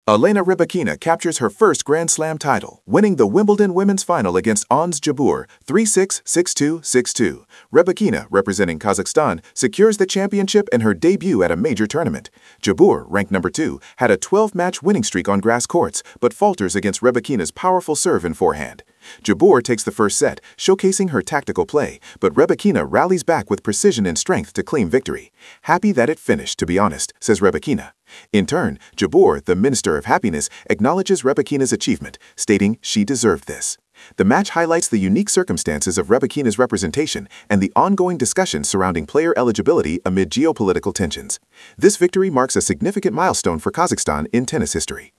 Elena Rybakina captures her first Grand Slam title, winning the Wimbledon women's final against Ons Jabeur 3-6, 6-2, 6-2. Rybakina, representing Kazakhstan, secures the championship in her debut at a major tournament. Jabeur, ranked number 2, had a 12-match winning streak on grass courts, but falters against Rybakina's powerful serve and forehand. Jabeur takes the first set, showcasing her tactical play, but Rybakina rallies back with precision and strength to claim victory. "Happy that it finished, to be honest," says Rybakina. In turn, Jabeur, the Minister of Happiness, acknowledges Rybakina's achievement, stating she deserved this. The match highlights the unique circumstances of Rybakina's representation and the ongoing discussions surrounding player eligibility amid geopolitical tensions. This victory marks a significant milestone for Kazakhstan in tennis history.